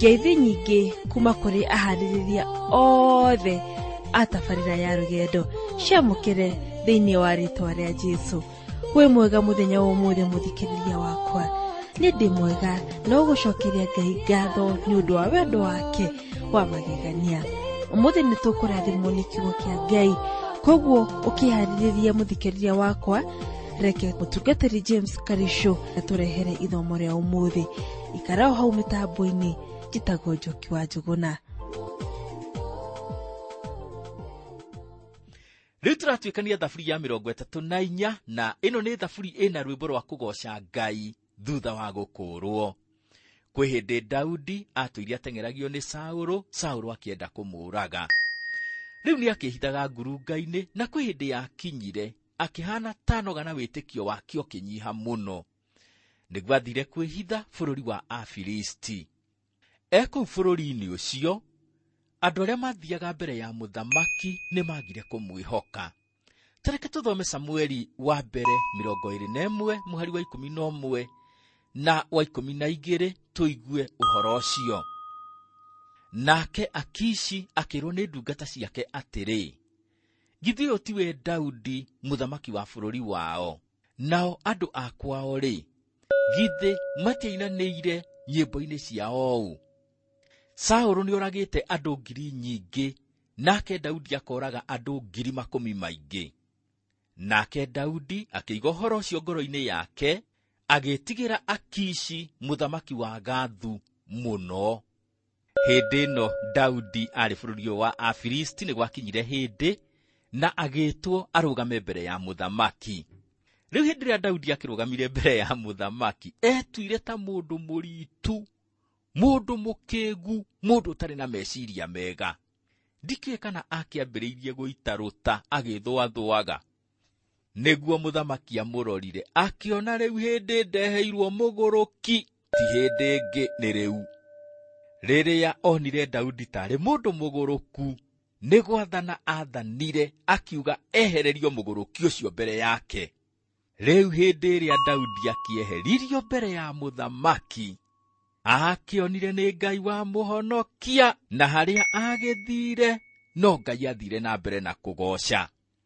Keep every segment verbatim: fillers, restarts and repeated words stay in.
ngeithi nyingĩ kuma kũrĩ aharĩrĩria othe a tabarĩra ya rũgendo ciamũkĩre thĩinĩ wa rĩtwa rĩa Jesũ. Wĩ mwega mũthenya wa ũmũthĩ mũthikĩrĩria wakwa, nĩ ndĩ mwega na ũgũcokeria Ngai ngatho nĩ ũndũ wa wendo wake wa magegania. Ũmũthĩ nĩ tũkũrathimwo nĩ kiugo kĩa Ngai, koguo ũkĩharĩrĩria mũthikĩrĩria wakwa, reke mũtungatĩri James Karisho atũrehere ithomo rĩa ũmũthĩ. Ikara o hau mĩtambo-inĩ, njĩtagwo Njoki wa Njũgũna. Rĩu tũratuĩkania thaburi ya mĩrongo ĩtatũ na inya, na ĩno nĩ thaburi ĩna rwĩmbo rwa kũgoca Ngai thutha wa gũkũũrwo. Kwĩ hĩndĩ Daudi atũire ateng'eragio nĩ Saũlũ, Saũlũ akĩenda kũmũũraga. Rĩu nĩ akĩhithaga ngurunga-inĩ, na kwĩ hĩndĩ yakinyire akĩhana tanoga na wĩtĩkio wake ũkĩnyiha mũno. Nĩguo athire kwĩhitha bũrũri wa Afilisti. E kũu bũrũri-inĩ ũcio, andũ arĩa mathiaga mbere ya mũthamaki nĩ magire kũmwĩhoka. Tareke tũthome Samueli wa mbere mĩrongo ĩrĩ na ĩmwe mũhari wa ikũmi na ũmwe na wa ikũmi na igĩrĩ, tũigue ũhoro ũcio. Nake Akishi akĩrwo nĩ ndungata ciake atĩrĩ, githĩ ũyũ tiwe Daudi mũthamaki wa bũrũri wao? Nao andũ akwao-rĩ, githĩ matiainanĩire nyĩmbo-inĩ ciao ũũ? Saũlũ nĩ oragĩte andũ ngiri nyingĩ, nake Daudi akoraga andũ ngiri makũmi maingĩ. Nake Daudi akĩiga ũhoro ũcio ngoro-inĩ yake, agĩtigĩra Akishi mũthamaki wa Gathu mũno. Hĩndĩ ĩno Daudi arĩ bũrũri wa Afilisti nĩ gwakinyire hĩndĩ, na agĩtwo arũgame mbere ya mũthamaki. Rĩu hĩndĩ ĩrĩa Daudi akĩrũgamire mbere ya mũthamaki, etuire ta mũndũ mũritu, mũndũ mũkĩgu, mũndũ ũtarĩ na meciria mega. Ndikĩũĩ kana akĩambĩrĩirie gũita rũta agĩthũathũaga. Nĩguo mũthamaki amũrorire, akĩona rĩu hĩndĩ ndeheirwo mũgũrũki, ti hĩndĩ ĩngĩ nĩ rĩu. Rĩrĩa onire Daudi tarĩ mũndũ mũgũrũku, nĩ gwathana athanire, akiuga ehererio mũgũrũki ũcio mbere yake. Rĩu hĩndĩ ĩrĩa Daudi akĩeheririo mbere ya mũthamaki, akĩonire nĩ Ngai wa mũhonokia, na harĩa agĩthire no Ngai athire na mbere na kũgoca.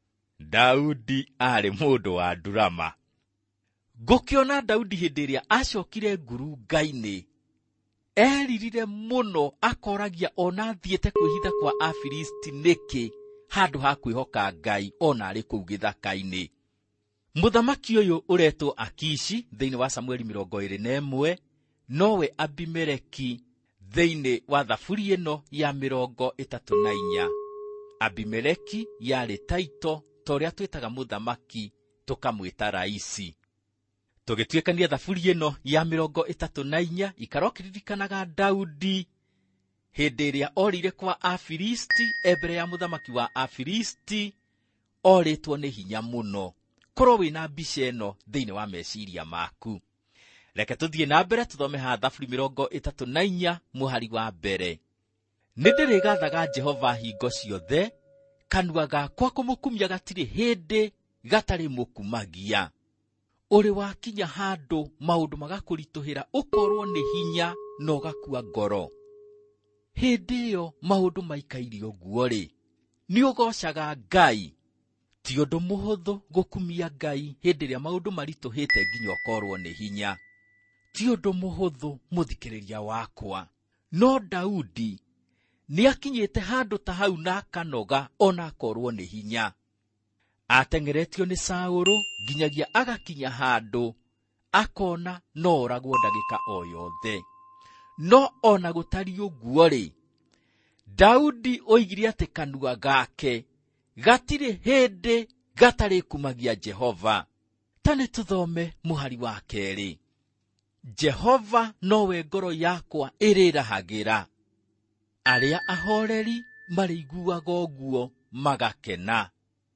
Daudi arĩ mũndũ wa ndurama. Ngũkĩona Daudi hĩndĩ ĩrĩa acokire ngurunga-inĩ, eririre mũno, akoragia ona athiĩte kwĩhitha kwa Afilisti nĩkĩ, handũ ha kwĩhoka Ngai ona arĩ kũu gĩthaka-inĩ. Mũthamaki ũyũ ũretwo Akishi thĩinĩ wa Samueli mĩrongo ĩrĩ na ĩmwe, nowe Abimeleki thĩinĩ wa thaburi ĩno ya mĩrongo ĩtatũ na inya. Abimeleki yarĩ taito torĩa twĩtaga mũthamaki, tũkamwĩta raisi. Tũgĩtuĩkania thaburi ĩno ya mĩrongo ĩtatũ na inya, ikarokĩririkanaga Daudi hĩndĩ ĩrĩa orire kwa Afilisti, mbere ya mũthamaki wa Afilisti, orĩtwo nĩ hinya mũno. Korwo wĩna mbica ĩno thĩinĩ wa meciria maku. Reke tũthiĩ na mbere tũthome ha thaburi mĩrongo ĩtatũ na inya mũhari wa mbere. Nĩndĩrĩgathaga Jehova hingo ciothe, kanua gakwa kũmũkumia gatirĩ hĩndĩ gatarĩ mũkumagia. Ũrĩ wakinya handũ maũndũ magakũritũhĩra, ũkorwo nĩ hinya na ũgakua ngoro. Hĩndĩ ĩyo maũndũ maikairio guo-rĩ, nĩ ũgocaga Ngai. Ti ũndũ mũhũthũ gũkumia Ngai hĩndĩ ĩrĩa maũndũ maritũhĩte nginya ũkorwo nĩ hinya. Ti ũndũ mũhũthũ mũthikĩrĩria wakwa. No Daudi nĩ akinyĩte handũ ta hau na akanoga ona akorwo nĩ hinya. Ateng'eretio nĩ Saũlũ nginyagia agakinya handũ akona no oragwo ndagĩka o yothe. No ona gũtari ũguo-rĩ, Daudi oigire atĩ kanua gake gatirĩ hĩndĩ gatarĩ kumagia Jehova. Ta nĩ tũthome mũhari wa kerĩ. Jehova nowe ngoro yakwa ĩrĩrahagĩra. Arĩa ahoreri marĩiguaga ũguo magakena.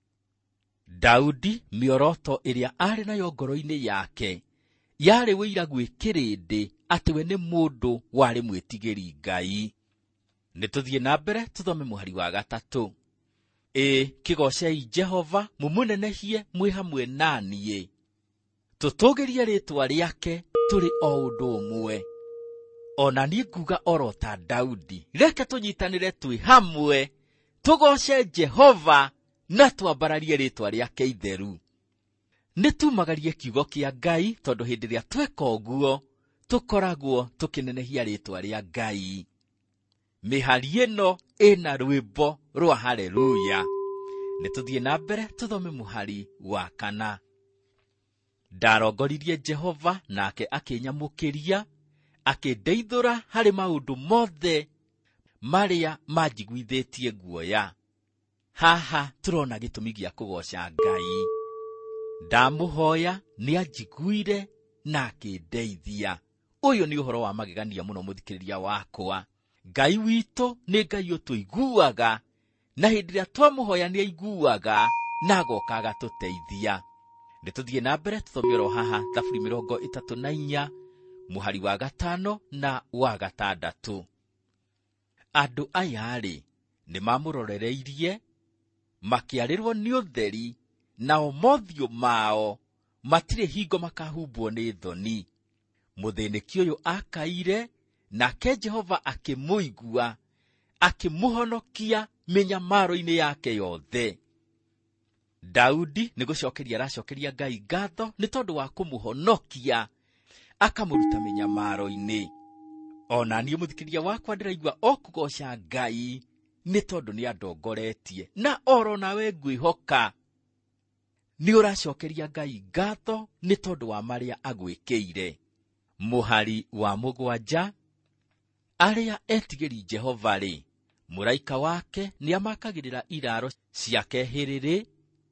Daudi mĩoroto ĩrĩa arĩ nayo ngoro-inĩ yake yarĩ wĩira gwĩ kĩrĩndĩ atĩ we nĩ mũndũ warĩ mwĩtigĩri Ngai. Nĩtũthiĩ na mbere tũthome mũhari wa gatatũ. Ĩ kĩgocei Jehova, mũmũnenehie mwĩ hamwe naniĩ. Tũtũgĩrie rĩtwa rĩake tũrĩ o ũndũ ũmwe. ona niĩ nguga oro ta Daudi, reke tũnyitanĩre twĩ hamwe tũgoce Jehova na twambararie rĩtwa rĩake itheru. Nĩtumagarie kiugo kĩa Ngai, tondũ hĩndĩ ĩrĩa tweka ũguo tũkoragwo tũkĩnenehia rĩtwa rĩa Ngai. Mĩhari ĩno ĩna rwĩmbo rwa haleluya. Nĩtũthiĩ na mbere tũthome mũhari wa kana. Ndarongoririe Jehova nake akĩnyamũkĩria, akĩndeithũra harĩ maũndũ mothe marĩa manjiguithĩtie guoya. Haha tũrona gĩtũmi gĩa kũgoca Ngai. Ndamũhoya nĩanjiguire na akĩndeithia. Ũyũ nĩ ũhoro wa magegania mũno mũthikĩrĩria wakwa. Ngai witũ nĩ Ngai ũtũiguaga, na hĩndĩ ĩrĩa twamũhoya nĩaiguaga na agoka agatũteithia. Nĩtũthiĩ na mbere tũthome oro haha Thaburi mĩrongo ĩtatũ na inya mũhari wa gatano na wa gatandatũ. Andũ aya-rĩ nĩmamũrorereirie, makĩarĩrwo nĩ ũtheri, nao mothiũ mao matirĩ hingo makahumbwo nĩ thoni. Mũthĩnĩki ũyũ akaire, nake Jehova akĩmũigua, akĩmũhonokia mĩnyamaro-inĩ yake yothe. Daudi nĩgũcokeria aracokeria Ngai ngatho nĩ tondũ wa kũmũhonokia, akamũruta mĩnyamaro-inĩ. Ona niĩ mũthikĩrĩria wakwa ndĩraigua o kũgoca Ngai nĩ tondũ nĩ andongoretie, na oro nawe ngwĩhoka nĩ ũracokeria Ngai ngatho nĩ tondũ wa marĩa agwĩkĩire. Mũhari wa mũgwanja. Arĩa etigĩri Jehova-rĩ, mũraika wake nĩamakagĩrĩra iraro ciake hĩrĩrĩ,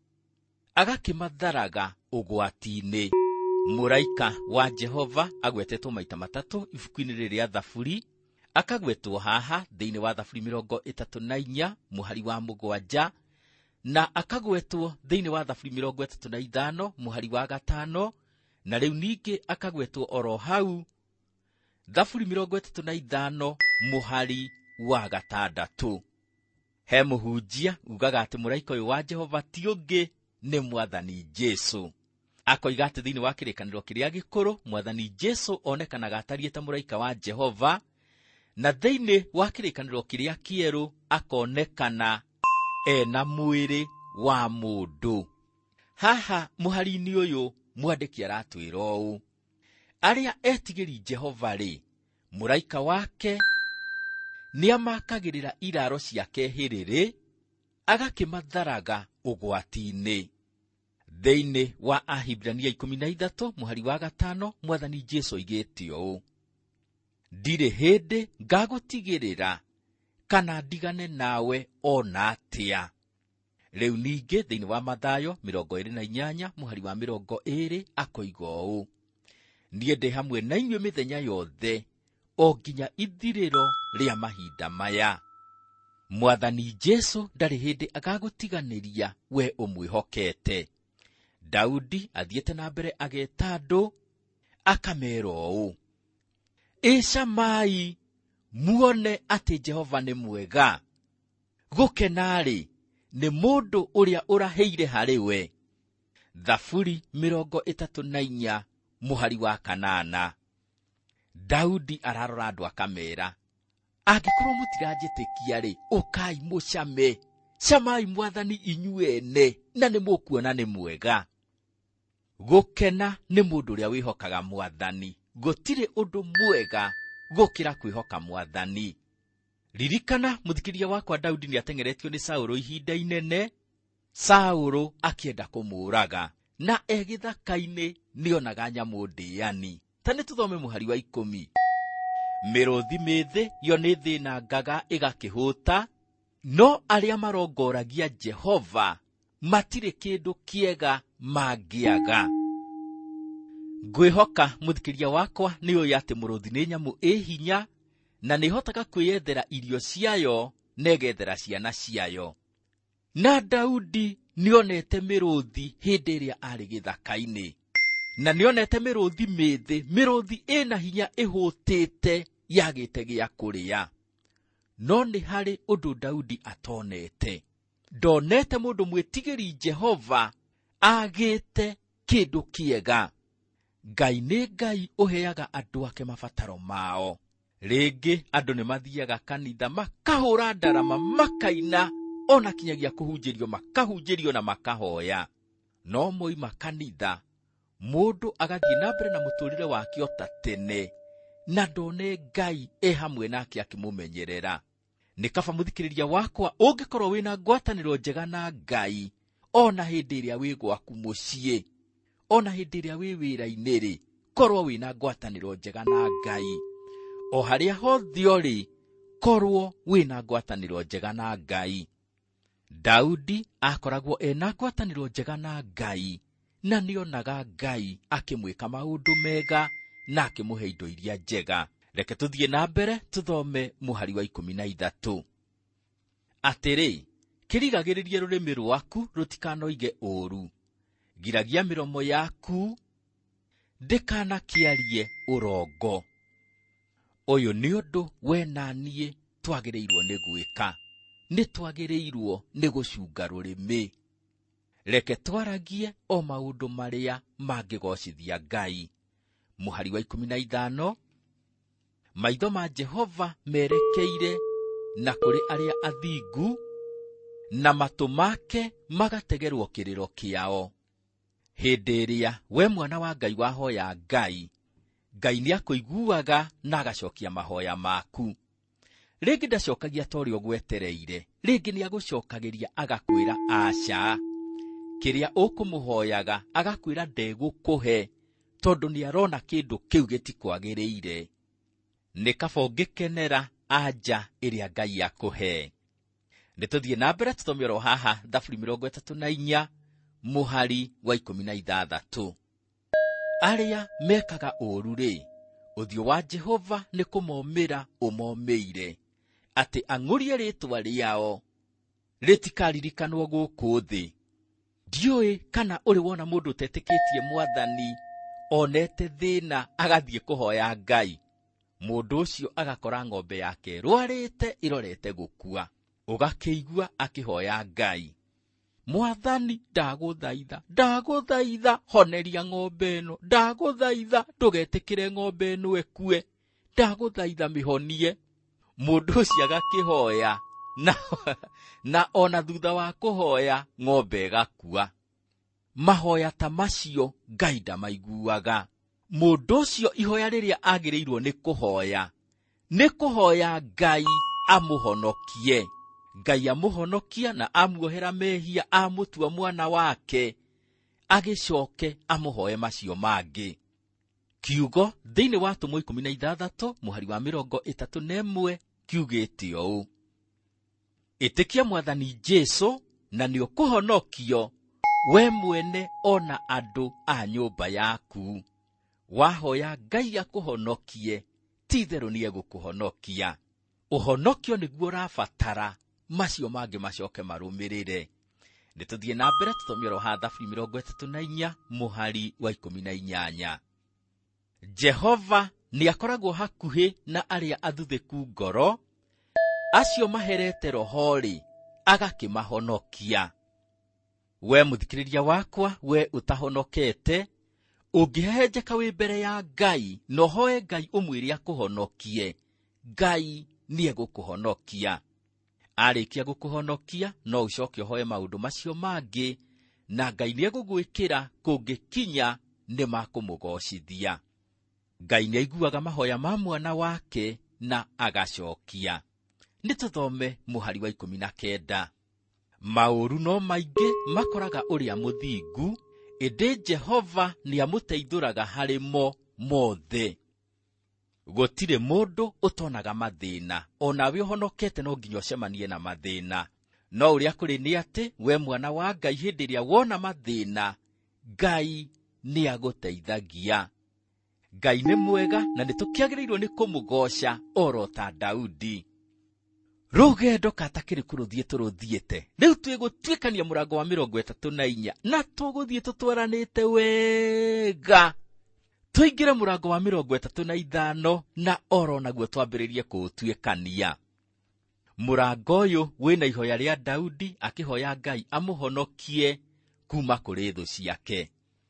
agakĩmatharaga ũgwati-inĩ. Mũraika wa Jehova agwetetwo maita matatũ ibuku-inĩ rĩrĩ rĩa Thaburi, akagwetwo haha thĩinĩ wa Thaburi mĩrongo ĩtatũ na inya mũhari wa mũgwanja, na akagwetwo thĩinĩ wa Thaburi mĩrongo ĩtatũ na ithano mũhari wa gatano, na rĩu ningĩ akagwetwo oro hau Thaburi mĩrongo ĩtatũ na ithano mũhari wa gatandatũ. He mũhunjia ugaga atĩ mũraika ũyũ wa Jehova ti ũngĩ nĩ Mwathani Jesũ. Akoiga atĩ thĩinĩ wa kĩrĩkanĩro kĩrĩa gĩkũrũ Mwathani Jesũ onekanaga atariĩ ta mũraika wa Jehova, na thĩinĩ wa kĩrĩkanĩro kĩrĩa kĩerũ akonekana ena mwĩrĩ wa mũndũ. Haha mũhari-inĩ ũyũ mwandĩki aratwĩra ũũ: arĩa etigĩri Jehova-rĩ, mũraika wake nĩamakagĩrĩra iraro ciake hĩrĩrĩ, agakĩmatharaga ũgwati-inĩ. Thĩinĩ wa Ahibirania ikũmi na ithatũ mũhari wa gatano Mwathani Jesũ oigĩte ũũ: ndirĩ hĩndĩ ngagũtigĩrĩra kana ndigane nawe ona atĩa. Rĩu ningĩ thĩinĩ wa Mathayo mĩrongo ĩrĩ na inyanya mũhari wa mĩrongo ĩrĩ akoiga ũũ: niĩ ndĩ hamwe na inyuĩ mĩthenya yothe o nginya ithirĩro rĩa mahinda maya. Mwathani Jesũ ndarĩ hĩndĩ agagũtiganĩria we ũmwĩhokete. Daudi athiĩte na mbere ageta andũ, akamera ũũ: ĩcamai muone atĩ Jehova nĩ mwega, gũkena-rĩ nĩ mũndũ ũrĩa ũrahĩire harĩ we. Thaburi mĩrongo ĩtatũ na inya mũhari wa kanana. Daudi ararora andũ akamera: angĩkorwo mũtiranjĩtĩkia-rĩ, ũkai mũcame, camai Mwathani inyuene, na nĩ mũkuona nĩ mwega. Gũkena nĩ mũndũ ũrĩa wĩhokaga Mwathani. Gũtirĩ ũndũ mwega gũkĩra kwĩhoka Mwathani. Ririkana mũthikĩrĩria wakwa, Daudi nĩateng'eretio nĩ Saũlũ ihinda inene, Saũlũ akĩenda kũmũũraga, na egĩthaka-inĩ nĩonaga nyamũ ndĩani. Ta nĩtũthome mũhari wa ikũmi. Mĩrũthi mĩthĩ yo nĩ thĩnangaga ĩgakĩhũta, no arĩa marongoragia Jehova matirĩ kĩndũ kĩega mangĩaga. Ngwĩhoka mũthikĩrĩria wakwa nĩũĩ atĩ mũrũthi nĩ nyamũ ĩ hinya, na nĩhotaga kwĩyethera irio ciayo na ĩgethera ciana ciayo. Na Daudi nĩonete mĩrũthi hĩndĩ ĩrĩa arĩ gĩthaka-inĩ, na nĩonete mĩrũthi mĩthĩ, mĩrũthi ĩna hinya ĩhũtĩte yagĩte gĩa kũrĩa. No nĩ harĩ ũndũ Daudi atonete. Ndonete mũndũ mwĩtigĩri Jehova agĩte kĩndũ kĩega. Ngai nĩ Ngai ũheaga andũ ake mabataro mao. Rĩngĩ andũ nĩ mathiaga kanitha makahũra ndarama makaina, ona kinyagia kũhunjĩrio makahunjĩrio na makahoya. No moima kanitha, mũndũ agathiĩ na mbere na mũtũrĩre wake o ta tene, na ndone Ngai e hamwe nake akĩmũmenyerera. Nĩ kaba mũthikĩrĩria wakwa, ũngĩkorwo wĩna ngwatanĩro njega na Ngai, ona hĩndĩ ĩrĩa wĩ gwaku mũciĩ, ona hĩndĩ ĩrĩa wĩ wĩra-inĩ rĩ, korwo wĩna ngwatanĩro njega na Ngai. O harĩa hothe ũrĩ, korwo wĩna ngwatanĩro njega na Ngai. Daudi akoragwo ena ngwatanĩro njega na Ngai, na nĩonaga Ngai akĩmwĩka maũndũ mega na akĩmũhe indo iria njega. Reke tũthiĩ na mbere tũthome mũhari wa ikũmi na ithatũ. Atĩrĩ, kĩrigagĩrĩrie rũrĩmĩ rwaku rũtikanoige ũũru. Giragia mĩromo yaku ndĩkanakĩarie ũrongo. Ũyũ nĩ ũndũ we na niĩ twagĩrĩirwo nĩ gwĩka. Nĩ twagĩrĩirwo nĩ gũcunga rũrĩmĩ. Reke twaragie o maũndũ marĩa mangĩgocithia Ngai. Mũhari wa ikũmi na ithano. Maitho ma Jehova merekeire na kũrĩ arĩa athingu, na matũ make magategerwo kĩrĩro kĩao. Hĩndĩ ĩrĩa we mwana wa Ngai wahoya Ngai, Ngai nĩakũiguaga na agacokia mahoya maku. Rĩngĩ ndacokagia ta ũrĩa ũgwetereire, rĩngĩ nĩagũcokagĩria agakwĩra aca. Kĩrĩa ũkũmũhoyaga agakwĩra ndegũkũhe, tondũ nĩarona kĩndũ kĩu gĩtikwagĩrĩire. Nĩ kaba ũngĩkenera anja ĩrĩa Ngai akũhe. Nĩtũthiĩ na mbere tũthome oro haha Thaburi mĩrongo ĩtatũ na inya, mũhari wa ikũmi na ithathatũ. Arĩa mekaga ũũru rĩ, ũthiũ wa Jehova nĩ kũmomĩra ũmomĩire, atĩ ang'ũrie rĩĩtwa rĩao rĩtikaririkanwo gũkũ thĩ. Ndiũĩ kana ũrĩ wona mũndũ ũtetĩkĩtie Mwathani onete thĩna agathiĩ kũhoya Ngai. Mũndũ ũcio agakora ng'ombe yake rwarĩte irorete gũkua. Ũgakĩigua akĩhoya Ngai, Mwathani ndagũthaitha, ndagũthaitha honeria ng'ombe ĩno, ndagũthaitha ndũgetĩkĩre ng'ombe ĩno ĩkue, ndagũthaitha mĩhonie. Mũndũ ũcio agakĩhoya na, na ona thutha wa kũhoya ng'ombe ĩgakua. Mahoya ta macio Ngai ndamaiguaga. Mũndũ ũcio ihoya rĩrĩa agĩrĩirwo nĩ kũhoya, nĩ kũhoya Ngai amũhonokie. Ngai amũhonokia na amuohera mehia, amũtua mwana wake, agĩcoke amũhoe macio mangĩ. Kiugo thĩinĩ wa Tũmwo ikũmi na ithathatũ mũhari wa mĩrongo ĩtatũ na ĩmwe kiugĩte ũũ: ĩtĩkia Mwathani Jesũ na nĩũkũhonokio we mwene ona andũ a nyũmba yaku. Wahoya Ngai akũhonokie, ti-itherũ nĩegũkũhonokia. Ũhonokio nĩguo ũrabatara, macio mangĩ macoke marũmĩrĩre. Nĩtũthiĩ na mbere tũthome oro ha Thaburi mĩrongo ĩtatũ na inya mũhari wa ikũmi na inyanya. Jehova nĩakoragwo hakuhĩ na arĩa athuthĩku ngoro, acio maherete roho-rĩ, agakĩmahonokia. We mũthikĩrĩria wakwa, we ũtahonokete, ũngĩhehenjeka wĩ mbere ya Ngai na ũhoe Ngai ũmwĩre akũhonokie, Ngai nĩegũkũhonokia. Arĩkia gũkũhonokia no ũcoke ũhoe maũndũ macio mangĩ, na Ngai nĩegũgwĩkĩra kũngĩkinya nĩ makũmũgocithia. Ngai nĩaiguaga mahoya ma mwana wake na agacokia. Nĩtũthome mũhari wa ikũmi na kenda. Maũru no maingĩ makoraga ũrĩa mũthingu, ĩndĩ Jehova nĩamũteithũraga harĩ mo mothe. Gũtirĩ mũndũ ũtonaga mathĩna, onawe ũhonokete no nginya ũcemanie na mathĩna. No ũrĩa kũrĩ nĩ atĩ, we mwana wa Ngai, hĩndĩ ĩrĩa wona mathĩna, Ngai nĩagũteithagia. Ngai nĩ mwega na nĩtũkĩagĩrĩirwo nĩ kũmũgoca oro ta Daudi. Rũgendo katakĩrĩ kũrũthiĩ tũrũthiĩte, rĩu twĩgũtuĩkania mũrango wa mĩrongo ĩtatũ na inya, na tũgũthiĩ tũtwaranĩte wega. Tũingĩre mũrango wa mĩrongo ĩtatũ na ithano na oro naguo twambĩrĩrie kũũtuĩkania. Mũrango ũyũ wĩna ihoya rĩa Daudi akĩhoya Ngai amũhonokie kuma kũrĩ thũ ciake.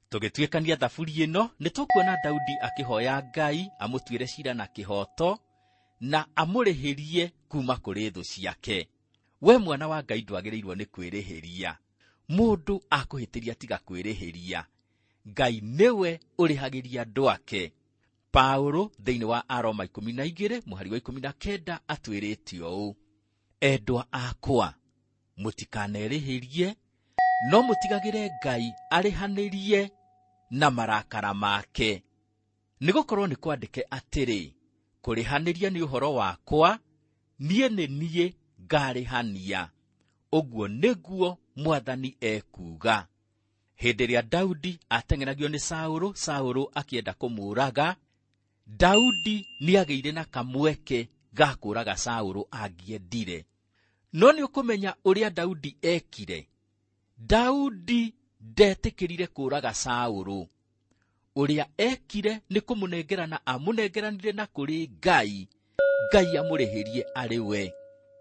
Tũgĩtuĩkania thaburi ĩno nĩ tũkuona Daudi akĩhoya Ngai amũtuĩre ciira na kĩhoto na amũrĩhĩrie kuma kũrĩ thũ ciake. We mwana wa Ngai ndwagĩrĩirwo nĩ kwĩrĩhĩria. Mũndũ akũhĩtĩria tiga kwĩrĩhĩria. Ngai nĩwe ũrĩhagĩria andũ ake. Paulo thĩinĩ wa Aroma ikũmi na igĩrĩ mũhari wa ikũmi na kenda atwĩrĩte ũũ: Endwa akwa, mũtikanerĩhĩrie, no mũtigagĩre Ngai arĩhanĩrie na marakara make. Nĩgũkorwo nĩ kwandĩke atĩrĩ, kũrĩhanĩria nĩ ũhoro wakwa, niĩ nĩ niĩ ngarĩhania. Ũguo nĩguo Mwathani ekuga. Hĩndĩ ĩrĩa Daudi ateng'eragio nĩ Saũlũ, Saũlũ akĩenda kũmũũraga, Daudi nĩagĩire na kamweke ga kũũraga Saũlũ angĩendire. No nĩ ũkũmenya ũrĩa Daudi ekire. Daudi ndetĩkĩrire kũũraga Saũlũ. Ũrĩa ekire nĩ kũmũnengerana amũnengeranire na kũrĩ Ngai, Ngai amũrĩhĩrie arĩ we.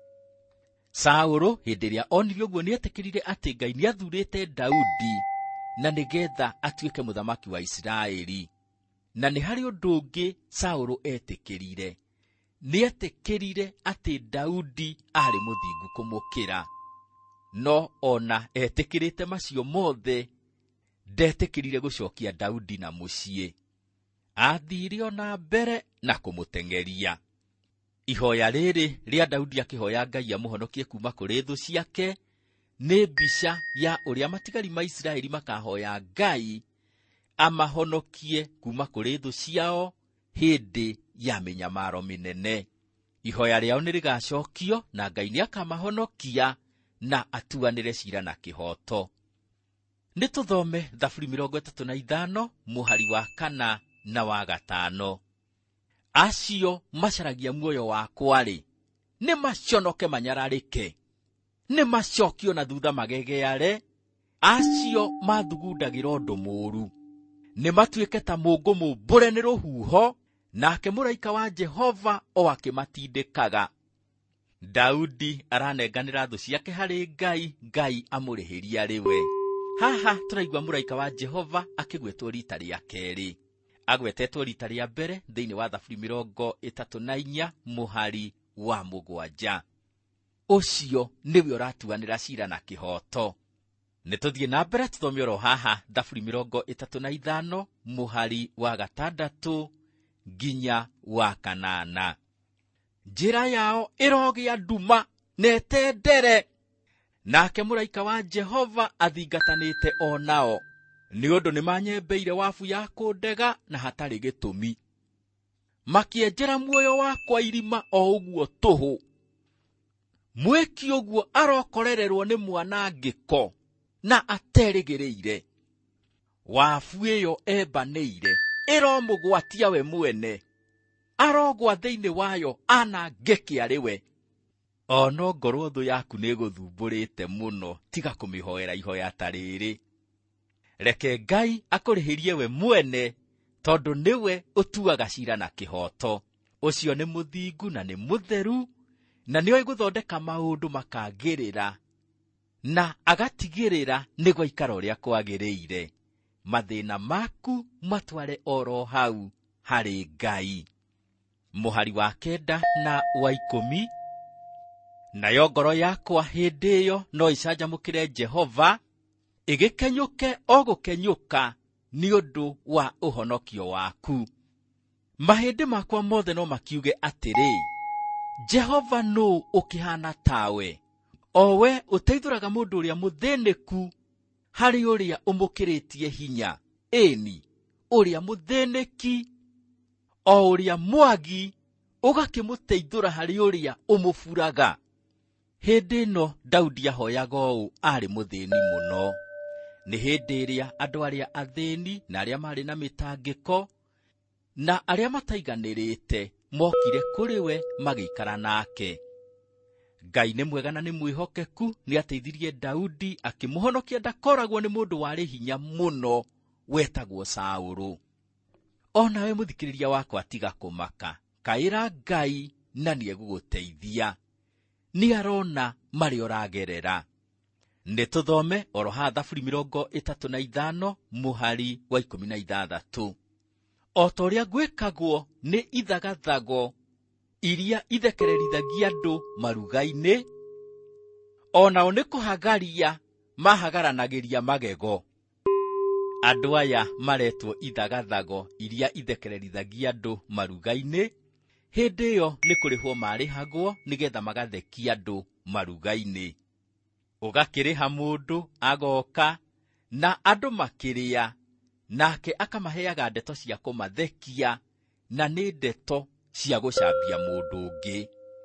Saũlũ hĩndĩ ĩrĩa onire ũguo nĩetĩkĩrire atĩ Ngai nĩathuurĩte Daudi na nĩgetha atuĩke mũthamaki wa Isiraeli. Na nĩ harĩ ũndũ ũngĩ Saũlũ etĩkĩrire. Nĩetĩkĩrire atĩ Daudi arĩ mũthingu kũmũkĩra. No ona etĩkĩrĩte macio mothe, ndetĩkĩrire gũcokia Daudi na mũciĩ. Athire ona mbere na kũmũteng'eria. Ihoya rĩrĩ rĩa Daudi akĩhoya Ngai amũhonokie kuma kũrĩ thũ ciake nĩ mbica ya ũrĩa matigari ma Isiraeli makahoya Ngai amahonokie kuma kũrĩ thũ ciao hĩndĩ ya mĩnyamaro mĩnene. Ihoya rĩao nĩ rĩgacokio na Ngai nĩakamahonokia na atuanĩre ciira na kĩhoto. Nĩ tũthome thaburi mĩrongo ĩtatũ na ithano mũhari wa kana na wa gatano. Acio macaragia muoyo wakwa-rĩ, nĩ maconoke manyararĩke, nĩ macokio na thutha magegeare. Acio mathugundagĩra ũndũ mũũru, nĩ matuĩke ta mũngũ mũmbũre nĩ rũhuho, nake mũraika wa Jehova o akĩmatindĩkaga. Daudi aranenganĩra thũ ciake harĩ Ngai, Ngai amũrĩhĩrie arĩ we. Haha tũraigua mũraika wa Jehova akĩgwetwo rita rĩa kerĩ. Agwetetwo rita rĩa mbere thĩinĩ wa thaburi mĩrongo ĩtatũ na inya mũhari wa mũgwanja. Ũcio nĩwe ũratuanĩra ciira na kĩhoto. Nĩtũthiĩ na mbere tũthome oro haha thaburi mĩrongo ĩtatũ na ithano mũhari wa gatandatũ nginya wa kanana. Njĩra yao ĩrogĩa nduma netendere, nake mũraika wa Jehova athingatanĩte o nao, nĩ ũndũ nĩmanyembeire wabu ya kũndega na hatarĩ gĩtũmi. Makĩenjera muoyo wakwa irima o ũguo tũhũ. Mwĩki ũguo arokorererwo nĩ mwanangĩko na aterĩgĩrĩire. Wabu ĩyo embanĩire ĩromũgwatia we mwene, arogwa thĩinĩ wayo anangĩke arĩ we. O no ngorwo thũ yaku nĩgũthumbũrĩte mũno, tiga kũmĩhoera ihoya ta rĩrĩ. Reke Ngai akũrĩhĩrie we mwene, tondũ nĩwe ũtuaga ciira na kĩhoto. Ũcio nĩ mũthingu na nĩ mũtheru, na nĩoĩ gũthondeka maũndũ makagĩrĩra, na agatigĩrĩra nĩ gwaikara ũrĩa kwagĩrĩire. Mathĩna maku matware oro hau harĩ Ngai. Mũhari wa kenda na wa ikũmi. Nayo ngoro yakwa hĩndĩ ĩyo no icanjamũkĩre Jehova, ĩgĩkenyũke o gũkenyũka nĩ ũndũ wa ũhonokio waku. Mahĩndĩ makwa mothe no makiuge atĩrĩ, Jehova nũ ũkĩhana tawe, o we ũteithũraga mũndũ ũrĩa mũthĩnĩku harĩ ũrĩa ũmũkĩrĩtie hinya. Ĩni, ũrĩa mũthĩnĩki, o ũrĩa mwagi, ũgakĩmũteithũra harĩ ũrĩa ũmũburaga. Hĩndĩ ĩno Daudi ahoyaga ũũ arĩ mũthĩni mũno. Nĩ hĩndĩ ĩrĩa andũ arĩa athĩni na arĩa marĩ na mĩtangĩko na arĩa mataiganĩrĩte mokire kũrĩ we magĩikara nake. Ngai nĩ mwega na nĩ mwĩhokeku, nĩateithirie Daudi akĩmũhonokia ndakoragwo nĩ mũndũ warĩ hinya mũno wetagwo Saũlũ. O nawe mũthikĩrĩria wakwa tiga kũmaka, kaĩra Ngai na nĩegũgũteithia. Nĩarona marĩa ũragerera. nĩ tũthome oro ha thaburi mĩrongo ĩtatũ na ithano mũhari wa ikũmi na ithathatũ. O ta ũrĩa gwĩkagwo nĩ ithagathago iria ithekererithagia andũ maruga-inĩ, onao nĩ kũhagaria mahagaranagĩria magego. Andũ aya maretwo ithagathago iria ithekererithagia andũ maruga-inĩ, hĩndĩ ĩyo nĩ kũrĩhwo marĩhagwo nĩgetha magathekia andũ maruga-inĩ. Ũgakĩrĩha mũndũ agoka na andũ makĩrĩa, nake akamaheaga ndeto cia kũmathekia, na nĩ ndeto cia gũcambia mũndũ ũngĩ.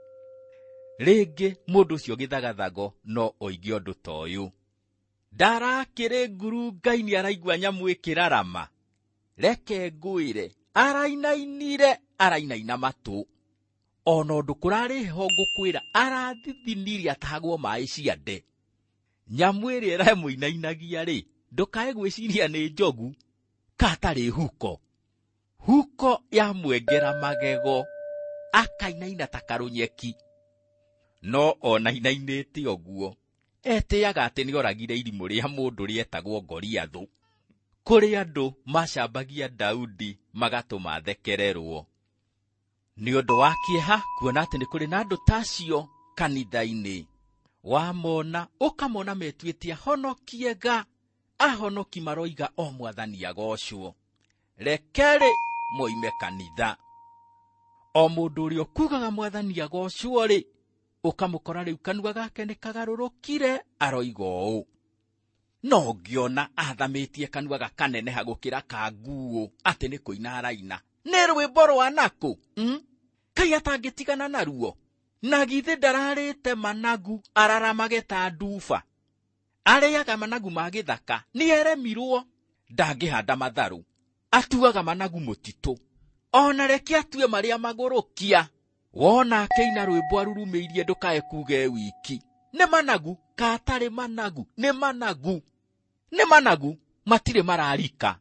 Rĩngĩ mũndũ ũcio gĩthagathago no oige ũndũ ta ũyũ: ndarakĩrĩ ngurunga-inĩ araigua nyamũ ĩkĩrarama, reke ngwĩre arainainire arainaina matũ. Ona ũndũ kũrarĩ ho ngũkwĩra arathithinire atahagwo maĩ ciande. Nyamũ ĩrĩa ĩramũinainagia rĩ, ndũkae gwĩciria nĩ njogu katarĩ huko. Huko yamwengera magego, akainaina ta karũnyeki. No onainainĩte ũguo, etĩaga atĩ nĩ oragire irimũ rĩa mũndũ rĩetagwo Goliathũ. Kũrĩ andũ macambagia Daudi magatũma thekererwo. Nĩ ũndũ wa kĩeha kuona atĩ nĩ kũrĩ na andũ tacio kanitha-inĩ. Wamona ũkamona metuĩte ahonokiega, ahonoki maroiga o Mwathani agocwo. Rekerĩ moime kanitha. O mũndũ ũrĩa ũkugaga Mwathani agocwo rĩ, ũkamũkora rĩu kanua gake nĩ kagarũrũkire aroiga ũũ: no ngĩona athamĩtie kanua gakaneneha gũkĩra ka nguũ, atĩ nĩ kũina araina. Nĩ rwĩmbo rwa nakũ? Mm? Kai atangĩtigana naruo? Na githĩ ndararĩte managu araramage ta nduba? Arĩaga managu ma gĩthaka, nĩ eremirwo. Ndangĩhanda matharũ, atuaga managu mũtitũ. Ona reke atue marĩa magũrũkia. Wona akeina rwĩmbo arurumĩirie ndũkae kuge wiki. Nĩ managu katarĩ managu, nĩ managu. Nĩ managu matirĩ mararika.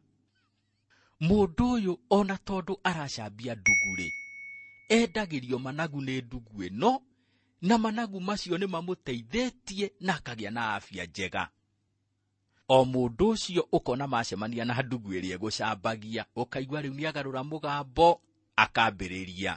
Mũndũ ũyũ ona tondũ aracambia ndugurĩ, endagĩrio managu nĩ ndugu ĩno, na managu macio nĩ mamũteithĩtie na akagĩa na afya njega. O mũndũ ũcio ũkona macemania na ndugu ĩrĩa egũcambagia, ũkaigua rĩu nĩ agarũra mũgambo akambĩrĩria: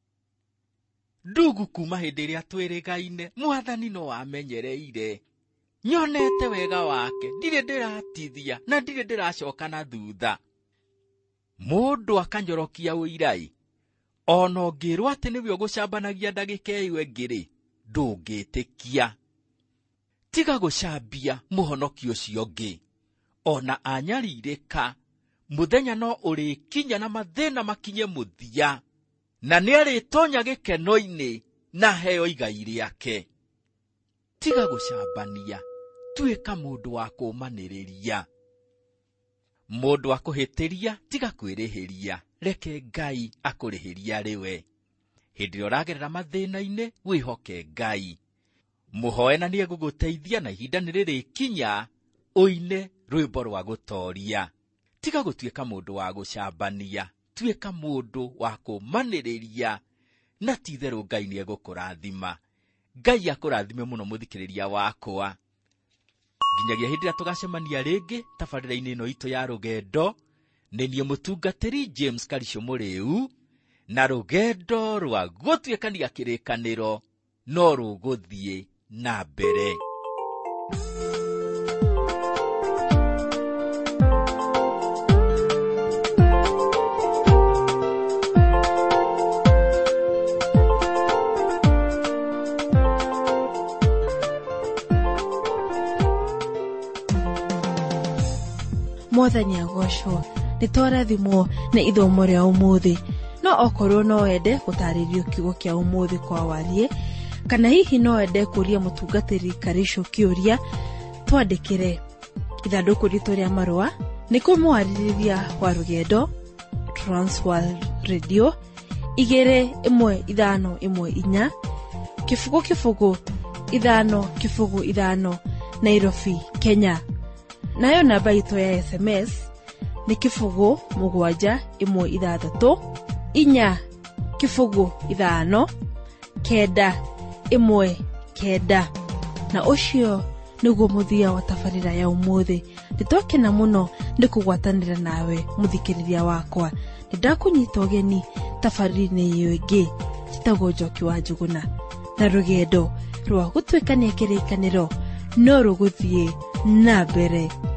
ndugu kuma hĩndĩ ĩrĩa twĩrĩgaine, Mwathani no amenyereire. Nyonete wega wake, ndirĩ ndĩratithia na ndirĩ ndĩracoka na thutha. Mũndũ akanyorokia ũirai, ona ũngĩrwo atĩ nĩwe ũgũcambanagia ndagĩka ĩyo ĩngĩ-rĩ, ndũngĩtĩkia. Tiga gũcambia mũhonoki ũcio ũngĩ. Ona anyarirĩka, mũthenya no ũrĩkinya na mathĩna makinye mũthia, na nĩ arĩtonya gĩkeno-inĩ na heo igai rĩake. Tiga gũcambania, tuĩka mũndũ wa kũmanĩrĩria. Mũndũ akũhĩtĩria, tiga kwĩrĩhĩria, reke Ngai akũrĩhĩria rĩwe. Hĩndĩ ĩrĩa ũragerera mathĩna-inĩ, wĩhoke Ngai. Mũhoe na nĩ egũgũteithia, na ihinda nĩ rĩrĩkinya ũine rwĩmbo rwa gũtooria. Tiga gũtuĩka mũndũ wa gũcambania, tuĩka mũndũ wa kũmanĩrĩria, na ti-itherũ Ngai nĩ egũkũrathima. Ngai akũrathime mũno mũthikĩrĩria wakwa. Nginyagia hĩndĩ ĩrĩa tũgacemania rĩngĩ tabarĩra-inĩ ĩno itũ ya rũgendo, nĩ niĩ mũtungatĩri James Karicio Mũrĩu, na rũgendo rwa gũtuĩkania kĩrĩkanĩro no rũgũthiĩ na mbere. Mwathani agocwo. Nĩ twarathimwo nĩ ithomo rĩa ũmũthĩ. No okorwo no wende gũtarĩrio kiugo kĩa ũmũthĩ kwa wariĩ, kana hihi no wende kũria mũtungatĩri Karicio kĩũria, twandĩkĩre. Ithandũkũ ritũ rĩa marũa nĩ kũmwarĩrĩria wa rũgendo, Transworld Radio, igĩrĩ ĩmwe ithano ĩmwe inya, kĩbũgũ kĩbũgũ ithano kĩbũgũ ithano, Nairobi, Kenya. Nayo namba itũ ya S M S nĩ kĩbũgũ mũgwanja ĩmwe ithathatũ inya kĩbũgũ ithano kenda ĩmwe kenda. Na ũcio niguo muthia wa tabarira ya umuthi. Nitwakena muno ndikugwatanira nawe muthikiriria wakwa. Nidakunyita ugeni tabarira-ini iyo ingi Chitagwo Njoki wa Njuguna, na rugendo rwa gutwikania kirikaniro no ruguthie na mbere.